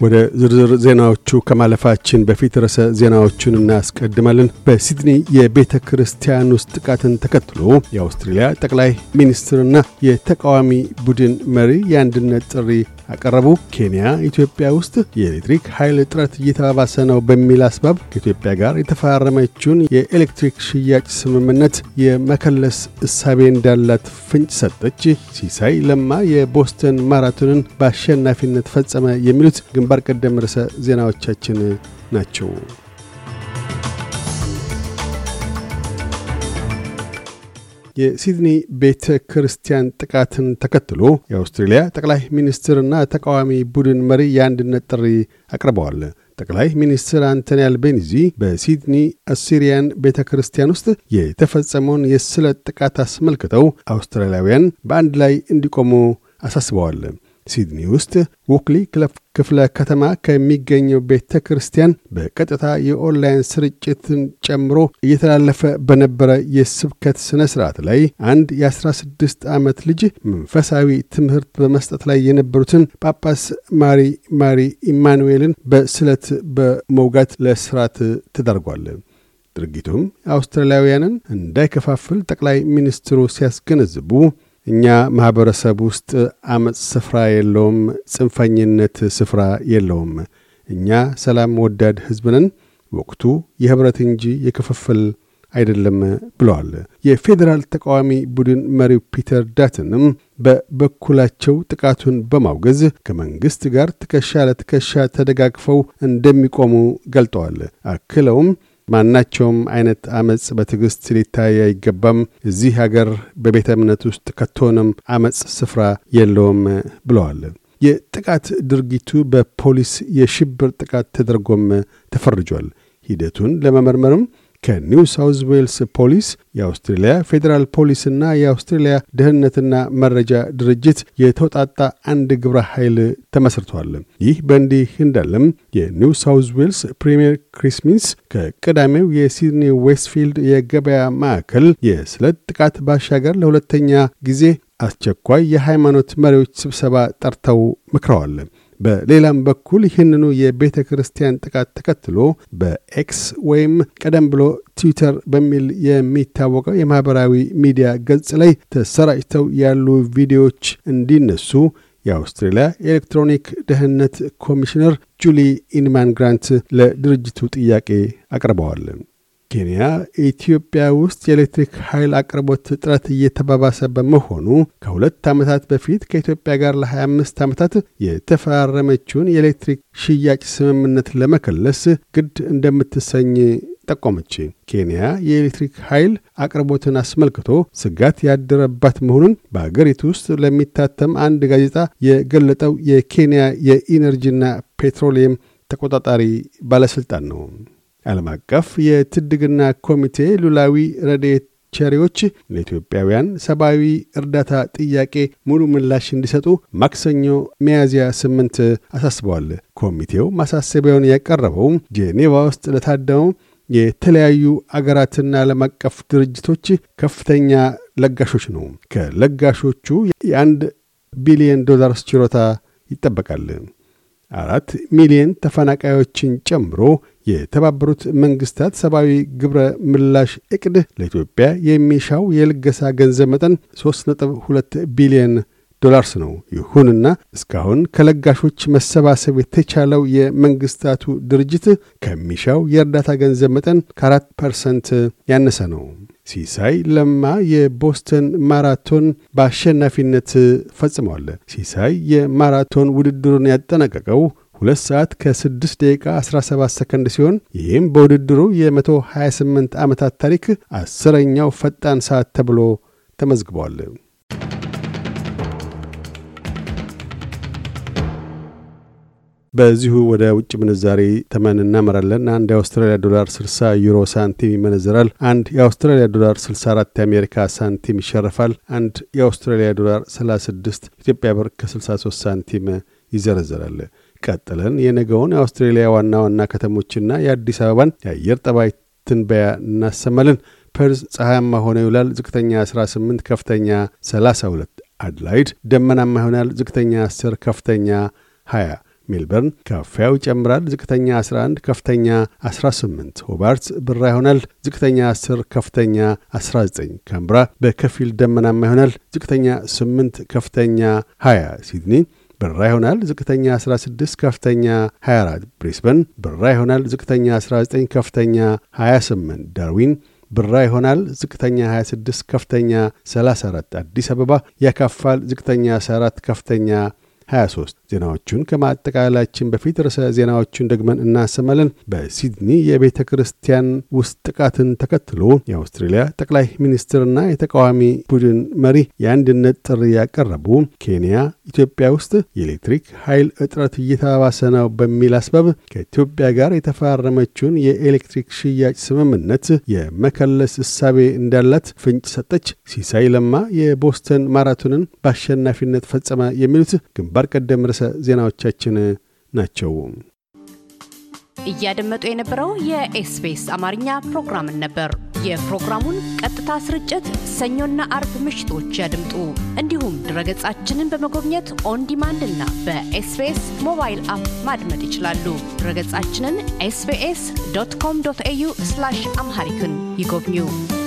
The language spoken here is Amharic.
ወደ ዝርዝር ዜናዎቹ ከማለፋችን በፊት ርዕሰ ዜናዎቹን እናስቀድማለን። በሲድኒ የቤተ ክርስቲያን ውስጥ ጥቃትን ተከትሎ የአውስትራሊያ ጠቅላይ ሚኒስትርና የተቃዋሚ ቡድን መሪ የአንድነት ጥሪ አቀረቡ። ኬንያ ኢትዮጵያ ውስጥ የኤሌክትሪክ ኃይል እጥረት እየተባባሰ ነው በሚል አስባብ ከኢትዮጵያ ጋር የተፈራረመችውን የኤሌክትሪክ ሽያጭ ስምምነት የመከለስ እሳቤ እንዳላት ፍንጭ ሰጠች። ሲሳይ ለማ የቦስተን ማራቶንን በአሸናፊነት ፈጸመ። የሚሉት ግንባር ቀደም ርዕሰ ዜናዎቻችን ናቸው። የሲድኒ ቤተ ክርስቲያን ጥቃትን ተከትሎ የአውስትራሊያ ጠቅላይ ሚኒስትርና ተቃዋሚ ቡድን መሪ የአንድነት ጥሪ አቅርበዋል። ጠቅላይ ሚኒስትር አንቶኒ አልቤኒዚ በሲድኒ አሲሪያን ቤተ ክርስቲያን ውስጥ የተፈጸመውን የስለት ጥቃት አስመልክተው አውስትራሊያውያን በአንድ ላይ እንዲቆሙ አሳስበዋል። ሲድኒ ውስጥ ዎክሊ ክፍለ ከተማ ከሚገኘው ቤተ ክርስቲያን በቀጥታ የኦንላይን ስርጭትን ጨምሮ እየተላለፈ በነበረ የስብከት ስነ ስርዓት ላይ አንድ የ16 ዓመት ልጅ መንፈሳዊ ትምህርት በመስጠት ላይ የነበሩትን ጳጳስ ማሪ ኢማኑኤልን በስለት በመውጋት ለእስራት ተዳርጓል። ድርጊቱም አውስትራሊያውያንን እንዳይከፋፍል ጠቅላይ ሚኒስትሩ ሲያስገነዝቡ እኛ ማህበረሰብ ውስጥ አመጽ ስፍራ የለውም፣ ጽንፈኝነት ስፍራ የለውም። እኛ ሰላም ወዳድ ህዝብ ነን። ወቅቱ የህብረት እንጂ የክፍፍል አይደለም ብለዋል። የፌዴራል ተቃዋሚ ቡድን መሪው ፒተር ዳትንም በበኩላቸው ጥቃቱን በማውገዝ ከመንግስት ጋር ትከሻ ለትከሻ ተደጋግፈው እንደሚቆሙ ገልጠዋል። አክለውም ማናቸውም አይነት አመጽ በትግስት ሊታይ አይገባም፣ እዚህ ሀገር በቤተ እምነት ውስጥ ከቶንም አመጽ ስፍራ የለውም ብለዋል። የጥቃት ድርጊቱ በፖሊስ የሽብር ጥቃት ተደርጎም ተፈርጇል። ሂደቱን ለመመርመርም ከኒው ሳውዝ ዌልስ ፖሊስ፣ የአውስትራሊያ ፌዴራል ፖሊስና የአውስትራሊያ ደህንነትና መረጃ ድርጅት የተውጣጣ አንድ ግብረ ኃይል ተመስርቷል። ይህ በእንዲህ እንዳለም የኒው ሳውዝ ዌልስ ፕሪሚየር ክሪስ ሚንስ ከቀዳሚው የሲድኒ ዌስትፊልድ የገበያ ማዕከል የስለት ጥቃት ባሻገር ለሁለተኛ ጊዜ አስቸኳይ የሃይማኖት መሪዎች ስብሰባ ጠርተው መክረዋል። በሌላም በኩል ይህንኑ የቤተ ክርስቲያን ጥቃት ተከትሎ በኤክስ ወይም ቀደም ብሎ ትዊተር በሚል የሚታወቀው የማህበራዊ ሚዲያ ገጽ ላይ ተሰራጭተው ያሉ ቪዲዮዎች እንዲነሱ የአውስትራሊያ ኤሌክትሮኒክ ደህንነት ኮሚሽነር ጁሊ ኢንማን ግራንት ለድርጅቱ ጥያቄ አቅርበዋል። ኬንያ ኢትዮጵያ ውስጥ የኤሌክትሪክ ኃይል አቅርቦት እጥረት እየተባባሰ በመሆኑ ከ2 ዓመታት በፊት ከኢትዮጵያ ጋር ለ25 ዓመታት የተፈራረመችውን የኤሌክትሪክ ሽያጭ ስምምነት ለመከለስ ግድ እንደምትሰኝ ጠቆመች። ኬንያ የኤሌክትሪክ ኃይል አቅርቦትን አስመልክቶ ስጋት ያደረባት መሆኑን በአገሪቱ ውስጥ ለሚታተም አንድ ጋዜጣ የገለጠው የኬንያ የኢነርጂና ፔትሮሊየም ተቆጣጣሪ ባለስልጣን ነው። ዓለም አቀፍ የትድግና ኮሚቴ ሉላዊ ረድኤት ቸሪዎች ለኢትዮጵያውያን ሰብአዊ እርዳታ ጥያቄ ሙሉ ምላሽ እንዲሰጡ ማክሰኞ ሚያዝያ 8 አሳስበዋል። ኮሚቴው ማሳሰቢያውን ያቀረበው ጄኔቫ ውስጥ ለታደመው የተለያዩ አገራትና ዓለም አቀፍ ድርጅቶች ከፍተኛ ለጋሾች ነው። ከለጋሾቹ የ$1 ቢሊዮን ችሮታ ይጠበቃል። 4 ሚሊዮን ተፈናቃዮችን ጨምሮ የተባበሩት መንግስታት ሰብአዊ ግብረ ምላሽ እቅድ ለኢትዮጵያ የሚሻው የልገሳ ገንዘብ መጠን $3.2 ቢሊዮን ነው። ይሁንና እስካሁን ከለጋሾች መሰባሰብ የተቻለው የመንግስታቱ ድርጅት ከሚሻው የእርዳታ ገንዘብ መጠን ከ4% ያነሰ ነው። ሲሳይ ለማ የቦስተን ማራቶን በአሸናፊነት ፈጽሟል። ሲሳይ የማራቶን ውድድሩን ያጠናቀቀው 2 ሰዓት ከ6 ደቂቃ 17 ሰከንድ ሲሆን ይህም በውድድሩ የ128 ዓመታት ታሪክ 10ኛው ፈጣን ሰዓት ተብሎ ተመዝግቧል። በዚሁ ወደ ውጭ ምንዛሪ ተመን እናመራለን። አንድ የአውስትራሊያ ዶላር 60 ዩሮ ሳንቲም ይመነዘራል። አንድ የአውስትራሊያ ዶላር 64 የአሜሪካ ሳንቲም ይሸርፋል። አንድ የአውስትራሊያ ዶላር 36 ኢትዮጵያ ብር ከ63 ሳንቲም ይዘረዘራል። ቀጥለን የነገውን የአውስትራሊያ ዋና ዋና ከተሞችና የአዲስ አበባን የአየር ጠባይ ትንበያ እናሰማለን። ፐርዝ ፀሐያማ ሆኖ ይውላል። ዝቅተኛ 18፣ ከፍተኛ 32። አድላይድ ደመናማ ይሆናል። ዝቅተኛ 10፣ ከፍተኛ 20። ሜልበርን ከፋያው ይጨምራል። ዝቅተኛ 11 ከፍተኛ 18። ሆባርት ብራ ይሆናል። ዝቅተኛ 10 ከፍተኛ 19። ካምብራ በከፊል ደመናማ ይሆናል። ዝቅተኛ 8 ከፍተኛ 20። ሲድኒ ብራ ይሆናል። ዝቅተኛ 16 ከፍተኛ 24። ብሪስበን ብራ ይሆናል። ዝቅተኛ 19 ከፍተኛ 28። ዳርዊን ብራ ይሆናል። ዝቅተኛ 26 ከፍተኛ 34። አዲስ አበባ ያካፋል። ዝቅተኛ 14 ከፍተኛ 23። ዜናዎቹን ከማጠቃላችን በፊት ርዕሰ ዜናዎቹን ደግመን እናሰማለን። በሲድኒ የቤተ ክርስቲያን ውስጥ ጥቃትን ተከትሎ የአውስትሬሊያ ጠቅላይ ሚኒስትርና የተቃዋሚ ቡድን መሪ የአንድነት ጥሪ ያቀረቡ። ኬንያ ኢትዮጵያ ውስጥ የኤሌክትሪክ ኃይል እጥረት እየተባባሰ ነው በሚል አስባብ ከኢትዮጵያ ጋር የተፈራረመችውን የኤሌክትሪክ ሽያጭ ስምምነት የመከለስ እሳቤ እንዳላት ፍንጭ ሰጠች። ሲሳይ ለማ የቦስተን ማራቶንን በአሸናፊነት ፈጸመ። የሚሉት ግንባር ቀደም ርዕሰ ዜናዎቻችን ናቸው። እያደመጡ የነበረው የኤስቢኤስ አማርኛ ፕሮግራም ነበር። የፕሮግራሙን ቀጥታ ስርጭት ሰኞና አርብ ምሽቶች ያድምጡ። እንዲሁም ድረገጻችንን በመጎብኘት ኦን ዲማንድ እና በኤስቢኤስ ሞባይል አፕ ማድመጥ ይችላሉ። ድረገጻችንን sbs.com.au/amharican ይጎብኙ።